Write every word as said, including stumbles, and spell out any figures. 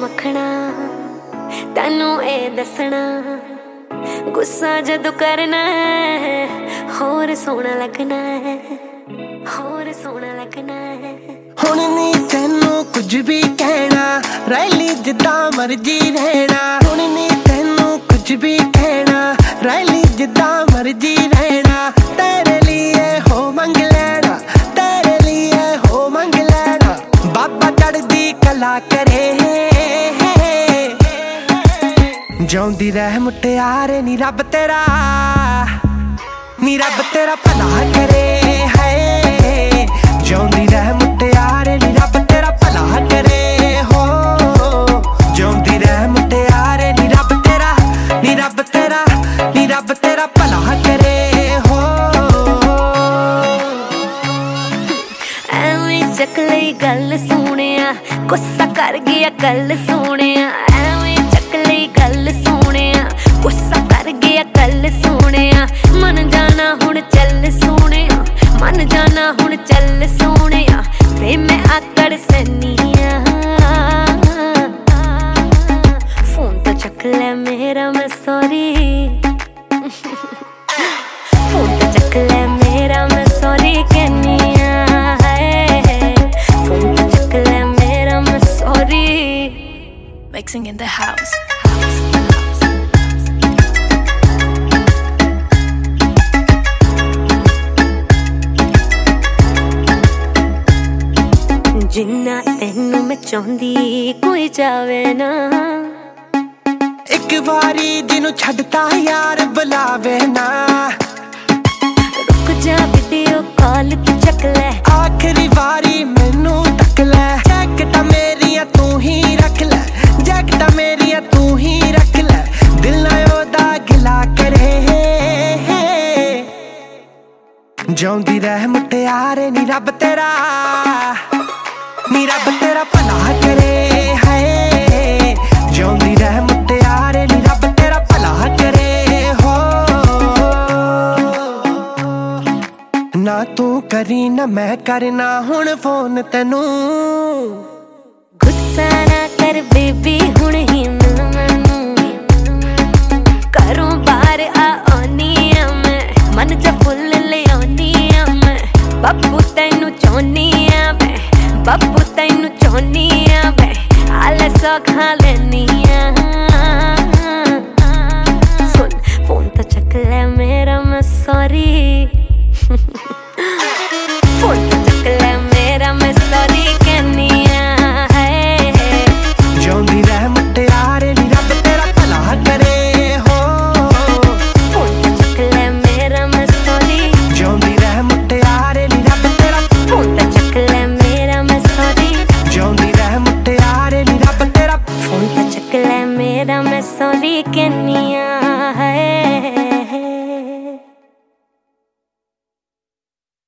मखना तैनू ए दसना गुस्सा जदों करना है होर सोहना लगना है होर सोहना लगना है। हुण नी तैनू कुछ भी कहना रैली जिद्दां मर्जी रहना। हुण नी तैनू कुछ भी कहना रैली जिद्दां मर्जी रहना। तेरे लिए हो मंग लेना तेरे लिए हो मंग लेना। बाबा चढ़दी कला करे जिउंदी रह मुटियारे नी रब तेरा नी रब तेरा भला करे है। जिउंदी रह मुटियारे नी रब तेरा भला करे हो। जिउंदी रह मुटियारे नी रब तेरा नी रब तेरा नी रब तेरा भला करे हो। एवें चक लई गल सोहणिया गुस्सा कर गया कल सोहणिया। एवें चक लई गल सोहणिया गुस्सा कर गया कल सोहणिया। मन जाना हुण चल सोहणिया मन जाना हुण चल सोहणिया। वे मैं आकड़ सैनिया फोन तो चक ले मेरा मैं सॉरी फोन तो चक ले मेरा मैं सॉरी कहनिया है। फोन तो चक ले मेरा मैं sorry. Mixing in the house. जिन्ना तेनू मैं चाहंदी कोई जावे ना। एक बारी जिन्नू छड्डता यार बुलावे ना। रुक जा वीडियो कॉल तू चक ले आखिरी बारी मैनू तक ले। जैकटा मेरिया तू ही रख ले जैकटा मेरिया तू ही रख ले। दिल ना ओदा गिला करे जिउंदी रह मुटियारे नी रब तेरा नी रब तेरा भला करे है। जिउंदी रह मुटियारे नी रब तेरा भला करे हो। ना तू करी ना मैं करना हुण फोन तैनू। गुस्सा ना कर बेबी हुण ही मिल मैनू। घरों बाहर आ आनी आ मैं मन च फुल ले आनी आ मैं। बाबू तैनू चाहनी आ मैं बाबू तैनू चाहनी आ मैं। आले सौखा लेनी आ सुन फोन तो चक ले मेरा मैं सॉरी। फोन तो चक ले मेरा मैं सॉरी कहनी आ है। जिउंदी रह मुटियारे नी रब तेरा भला करे हो। फोन तो चक ले मेरा मैं सॉरी। जिउंदी रह मुटियारे नी रब तेरा फोन तो चक ले मेरा मैं सॉरी। जिउंदी रह मुटियारे नी रब तेरा फोन तो चक ले मेरा मैं सॉरी कहनी आ।